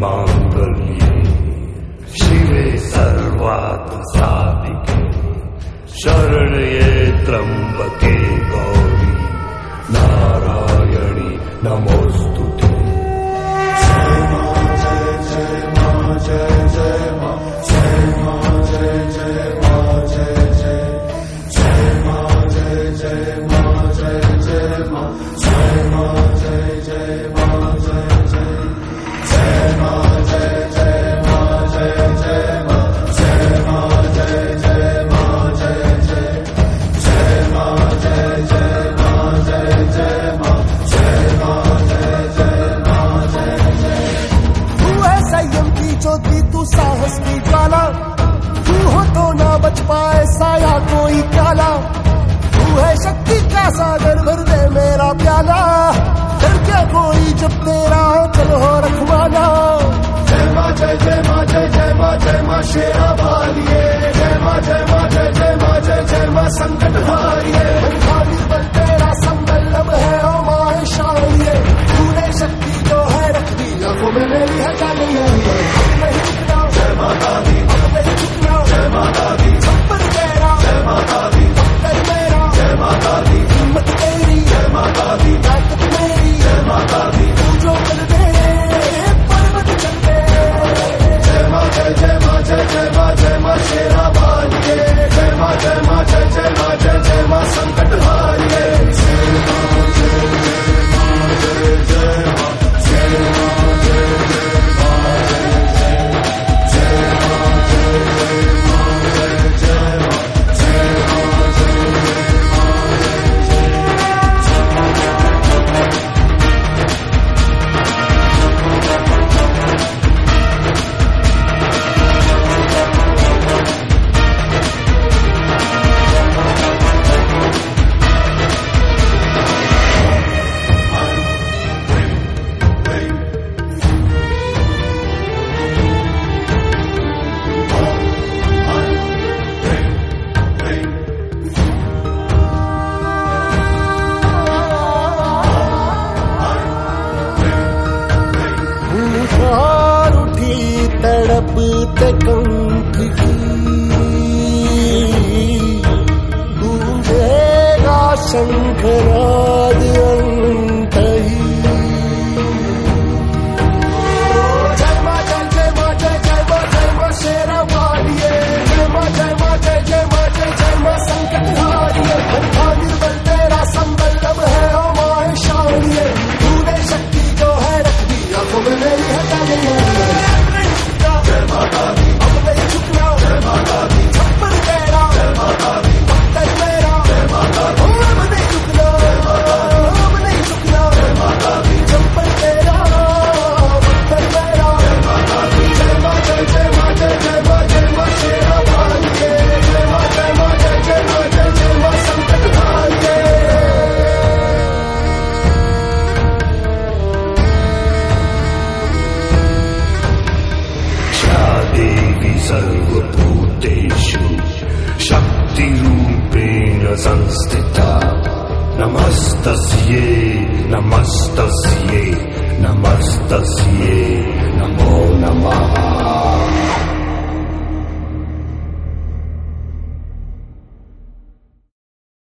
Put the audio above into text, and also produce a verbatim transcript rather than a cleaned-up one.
मांगल्ये शिवे सर्वार्थ साधिके शरण्ये त्र्यंबके गौरी नारायणी नमोस्तुते। जय मां जय जय मां जय जय मां जय मां जय जय मां जय जय जय मां जय जय मां जय जय मां जय मां जय जय मां जय जय जय मां जय जय मां जय जय मां जय मां जय जय मां जय जय जय मां जय जय मां जय जय मां जय मां जय जय मां जय जय। तू है संयम की ज्योति, तू साहस की ज्वाला, तू हो तो ना बच पाए साया कोई प्याला। तू है शक्ति का सागर, भर दे मेरा प्याला, डर क्या कोई जब तेरा चल हो रखवाला। जय मां जय जय मां जय जय मां जय मां शेरा वालिए जय मां जय मां जय जय मां जय जय मां संकट हारिए। खाली बल तेरा संबल्लभ है ओ मां शालिए, तूने शक्ति जो है रख दी आंखों में मेरी है जानिए। जय माता दी अब नहीं झुकना, जय माता दी छप्पर तेरा, जय माता दी पत्थर मेरा, जय माता दी हिम्मत तेरी, जय माता दी ताकत मेरी, जय माता दी तू जो कर दे पर्वत चल दे। जय मां जय जय मां जय जय मां जय मां शेरा वालिए जय मां जय मां जय जय मां जय जय मां संकट हारिए। जय मां जय जय मां जय जय मां जय मां जय जय मां जय जय जय मां जय जय मां जय जय मां जय मां जय जय मां निखार उठी तड़प ते कंठ की, गूंजेगा शंखनाद अंतही। जय मां जय जय मां जय जय मां जय मां शेरा वालिए जय मां जय मां जय जय मां जय जय मां संकट हारिए। खाली बल तेरा संबल्लभ है ओ मां शालिए, तूने शक्ति जो है रख दी आंखों में मेरी है जानिए। जय माता दी अब नहीं झुकना, जय माता दी छप्पर तेरा, जय माता दी पत्थर मेरा, जय माता दी अब नहीं झुकना, अब नहीं झुकना, जय माता दी छप्पर तेरा, पत्थर मेरा, जय माता दी जय मां जय जय मां जय जय मां जय मां शेरा वालिए जय मां जय मां जय जय मां जय जय मां संकट हारिए। या देवी सर्वभूतेषु शक्तिरूपेण संस्थिता नमस्तस्यै नमस्तस्यै नमस्तस्यै।